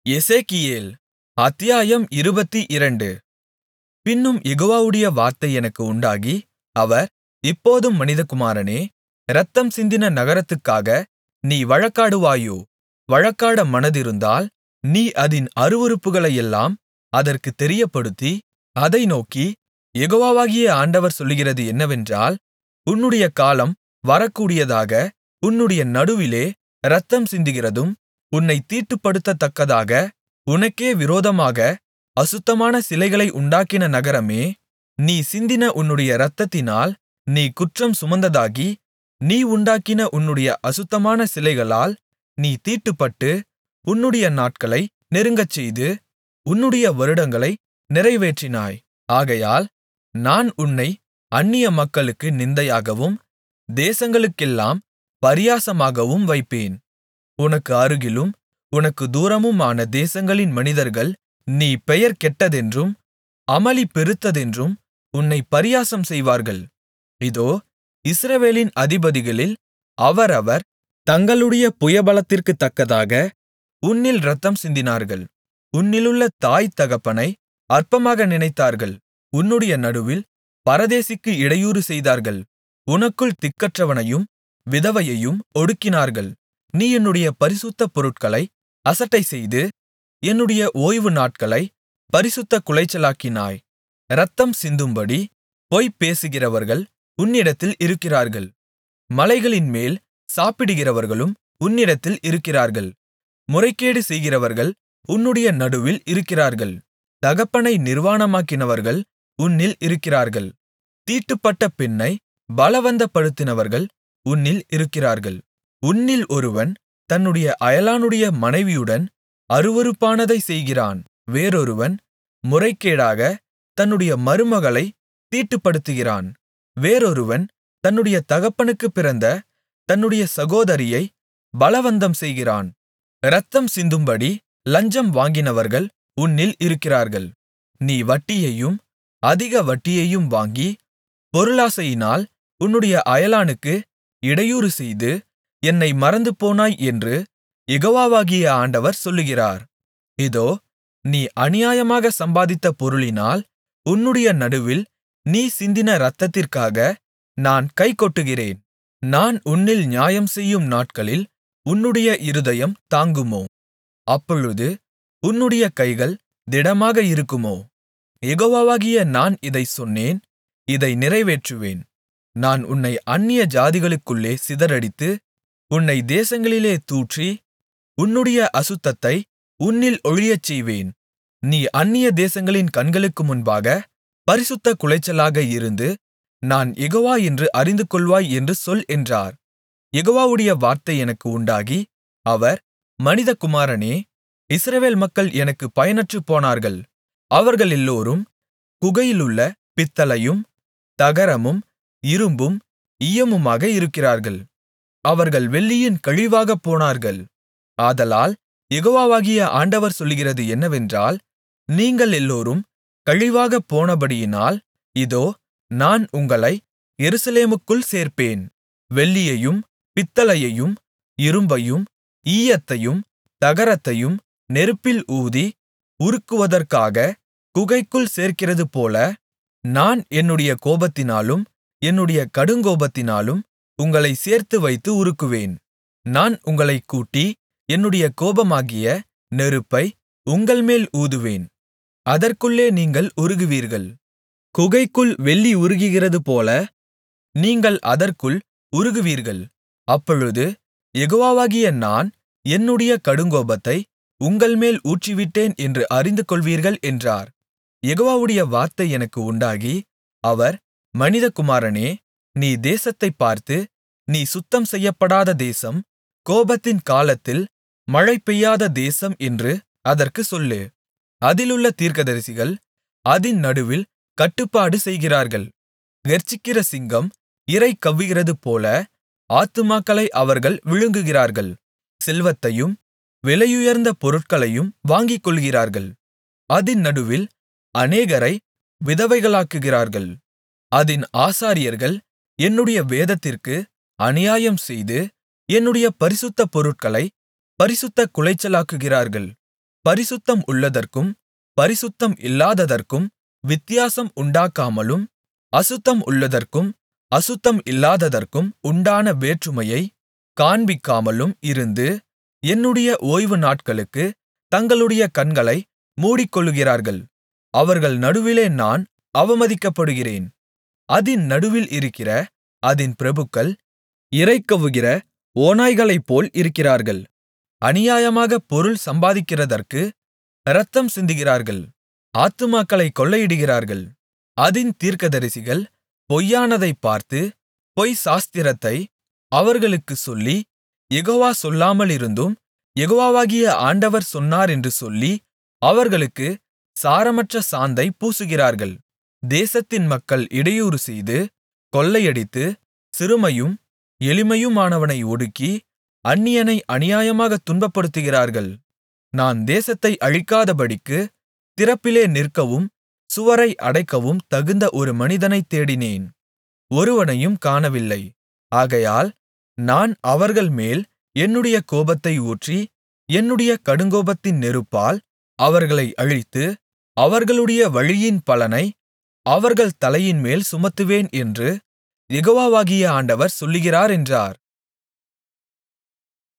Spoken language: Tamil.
எசேக்கியேல் அத்தியாயம் 22. பின்னும் யெகோவாவுடைய வார்த்தை எனக்கு உண்டாகி, அவர், இப்போதும் மனிதகுமாரனே, இரத்தம் சிந்தின நகரத்துக்காக நீ வழக்காடுவாயோ? வழக்காட மனதிருந்தால், நீ அதின் அருவருப்புகளையெல்லாம் அதற்குத் தெரியப்படுத்தி, அதை நோக்கி, யெகோவாகிய ஆண்டவர் சொல்லுகிறது என்னவென்றால், உன்னுடைய காலம் வரக்கூடியதாக உன்னுடைய நடுவிலே இரத்தம் சிந்துகிறதும், உன்னைத் தீட்டுப்படுத்தத்தக்கதாக உனக்கே விரோதமாக அசுத்தமான சிலைகளை உண்டாக்கின நகரமே, நீ சிந்தின உன்னுடைய இரத்தத்தினால் நீ குற்றம் சுமந்ததாகி, நீ உண்டாக்கின உன்னுடைய அசுத்தமான சிலைகளால் நீ தீட்டுப்பட்டு, உன்னுடைய நாட்களை நெருங்கச்செய்து, உன்னுடைய வருடங்களை நிறைவேற்றினாய். ஆகையால் நான் உன்னை அந்நிய மக்களுக்கு நிந்தையாகவும், தேசங்களுக்கெல்லாம் பரியாசமாகவும் வைப்பேன். உனக்கு அருகிலும் உனக்குத் தூரமுமான தேசங்களின் மனிதர்கள் நீ பெயர் கெட்டதென்றும் அமளி பெருத்ததென்றும் உன்னைப் பரியாசம் செய்வார்கள். இதோ, இஸ்ரவேலின் அதிபதிகளில் அவரவர் தங்களுடைய புயபலத்திற்குத்தக்கதாக உன்னில் இரத்தம் சிந்தினார்கள். உன்னிலுள்ள தாய் தகப்பனை அற்பமாக நினைத்தார்கள். உன்னுடைய நடுவில் பரதேசிக்கு இடையூறு செய்தார்கள். உனக்குள் திக்கற்றவனையும் விதவையையும் ஒடுக்கினார்கள். நீ என்னுடைய பரிசுத்த பொருட்களை அசட்டைசெய்து, என்னுடைய ஓய்வு நாட்களைப் பரிசுத்தக் குலைச்சலாக்கினாய். இரத்தம் சிந்தும்படி பொய் பேசுகிறவர்கள் உன்னிடத்தில் இருக்கிறார்கள். மலைகளின்மேல் சாப்பிடுகிறவர்களும் உன்னிடத்தில் இருக்கிறார்கள். முறைகேடு செய்கிறவர்கள் உன்னுடைய நடுவில் இருக்கிறார்கள். தகப்பனை நிர்வாணமாக்கினவர்கள் உன்னில் இருக்கிறார்கள். தீட்டுப்பட்ட பெண்ணை பலவந்தப்படுத்தினவர்கள் உன்னில் இருக்கிறார்கள். உன்னில் ஒருவன் தன்னுடைய அயலானுடைய மனைவியுடன் அருவருப்பானதைச் செய்கிறான். வேறொருவன் முறைகேடாக தன்னுடைய மருமகளைத் தீட்டுப்படுத்துகிறான். வேறொருவன் தன்னுடைய தகப்பனுக்குப் பிறந்த தன்னுடைய சகோதரியை பலவந்தம் செய்கிறான். இரத்தம் சிந்தும்படி லஞ்சம் வாங்கினவர்கள் உன்னில் இருக்கிறார்கள். நீ வட்டியையும் அதிக வட்டியையும் வாங்கி, பொருளாசையினால் உன்னுடைய அயலானுக்கு இடையூறு செய்து, என்னை மறந்துபோனாய் என்று யெகோவாகிய ஆண்டவர் சொல்லுகிறார். இதோ, நீ அநியாயமாக சம்பாதித்த பொருளினால் உன்னுடைய நடுவில் நீ சிந்தின இரத்தத்திற்காக நான் கைகொட்டுகிறேன். நான் உன்னில் நியாயம் செய்யும் நாட்களில் உன்னுடைய இருதயம் தாங்குமோ? அப்பொழுது உன்னுடைய கைகள் திடமாக இருக்குமோ? யெகோவாகிய நான் இதைச் சொன்னேன், இதை நிறைவேற்றுவேன். நான் உன்னை அந்நிய ஜாதிகளுக்குள்ளே சிதறடித்து, உன்னை தேசங்களிலே தூற்றி, உன்னுடைய அசுத்தத்தை உன்னில் ஒழியச்செய்வேன். நீ அந்நிய தேசங்களின் கண்களுக்கு முன்பாக பரிசுத்தக் குலைச்சலாக இருந்து, நான் யெகோவா என்று அறிந்துகொள்வாய் என்று சொல் என்றார். யெகோவாவுடைய வார்த்தை எனக்கு உண்டாகி, அவர், மனிதகுமாரனே, இஸ்ரவேல் மக்கள் எனக்கு பயனற்றுப் போனார்கள். அவர்களெல்லோரும் குகையிலுள்ள பித்தளையும் தகரமும் இரும்பும் ஈயமுமாக இருக்கிறார்கள். அவர்கள் வெள்ளியின் கழிவாகப் போனார்கள். ஆதலால் யெகோவாகிய ஆண்டவர் சொல்லுகிறது என்னவென்றால், நீங்கள் எல்லோரும் கழிவாகப் போனபடியினால், இதோ, நான் உங்களை எருசலேமுக்குள் சேர்ப்பேன். வெள்ளியையும் பித்தளையையும் இரும்பையும் ஈயத்தையும் தகரத்தையும் நெருப்பில் ஊதி உருக்குவதற்காக குகைக்குள் சேர்க்கிறதுபோல, நான் என்னுடைய கோபத்தினாலும் என்னுடைய கடுங்கோபத்தினாலும் உங்களைச் சேர்த்து வைத்து உருக்குவேன். நான் உங்களைக் கூட்டி என்னுடைய கோபமாகிய நெருப்பை உங்கள்மேல் ஊதுவேன். அதற்குள்ளே நீங்கள் உருகுவீர்கள். குகைக்குள் வெள்ளி உருகுகிறதுபோல நீங்கள் அதற்குள் உருகுவீர்கள். அப்பொழுது யெகோவாகிய நான் என்னுடைய கடுங்கோபத்தை உங்கள்மேல் ஊற்றிவிட்டேன் என்று அறிந்துகொள்வீர்கள் என்றார். யெகோவாவுடைய வார்த்தை எனக்கு உண்டாகி, அவர், மனிதகுமாரனே, நீ தேசத்தைப் பார்த்து, நீ சுத்தம் செய்யப்படாத தேசம், கோபத்தின் காலத்தில் மழை பெய்யாத தேசம் என்று அதற்குச் சொல்லு. அதிலுள்ள தீர்க்கதரிசிகள் அதின் நடுவில் கட்டுப்பாடு செய்கிறார்கள். கெர்ச்சிக்கிற சிங்கம் இரை கவ்வுகிறதுபோல ஆத்துமாக்களை அவர்கள் விழுங்குகிறார்கள். செல்வத்தையும் விலையுயர்ந்த பொருட்களையும் வாங்கிக்கொள்கிறார்கள். அதின் நடுவில் அநேகரை விதவைகளாக்குகிறார்கள். அதின் ஆசாரியர்கள் என்னுடைய வேதத்திற்கு அநியாயம் செய்து, என்னுடைய பரிசுத்த பொருட்களை பரிசுத்தக் குலைச்சலாக்குகிறார்கள். பரிசுத்தம் உள்ளதற்கும் பரிசுத்தம் இல்லாததற்கும் வித்தியாசம் உண்டாக்காமலும் அசுத்தம் உள்ளதற்கும் அசுத்தம் இல்லாததற்கும் உண்டான வேற்றுமையைக் காண்பிக்காமலும் இருந்து என்னுடைய ஓய்வு நாட்களுக்குத் தங்களுடைய கண்களை மூடிக்கொள்ளுகிறார்கள். அவர்கள் நடுவிலே நான் அவமதிக்கப்படுகிறேன். அதின் நடுவில் இருக்கிற அதின் பிரபுக்கள் இரைகவ்வுகிற ஓநாய்களைப்போல் இருக்கிறார்கள். அநியாயமாகப் பொருள் சம்பாதிக்கிறதற்கு இரத்தம் சிந்துகிறார்கள். ஆத்துமாக்களைக் கொள்ளையிடுகிறார்கள். அதின் தீர்க்கதரிசிகள் பொய்யானதைப் பார்த்து பொய் சாஸ்திரத்தை அவர்களுக்குச் சொல்லி, யெகோவா சொல்லாமலிருந்தும் யெகோவாகிய ஆண்டவர் சொன்னாரென்று சொல்லி அவர்களுக்குச் சாரமற்ற சாந்தைப் பூசுகிறார்கள். தேசத்தின் மக்கள் இடையூறு செய்து கொள்ளையடித்து சிறுமையும் எளிமையுமானவனை ஒடுக்கி அந்நியனை அநியாயமாகத் துன்பப்படுத்துகிறார்கள். நான் தேசத்தை அழிக்காதபடிக்கு திறப்பிலே நிற்கவும் சுவரை அடைக்கவும் தகுந்த ஒரு மனிதனைத் தேடினேன், ஒருவனையும் காணவில்லை. ஆகையால் நான் அவர்கள்மேல் என்னுடைய கோபத்தை ஊற்றி என்னுடைய கடுங்கோபத்தின் நெருப்பால் அவர்களை அழித்து அவர்களுடைய வழியின் பலனை அவர்கள் தலையின்மேல் சுமத்துவேன் என்று யெகோவாகிய ஆண்டவர் சொல்லுகிறார் என்றார்.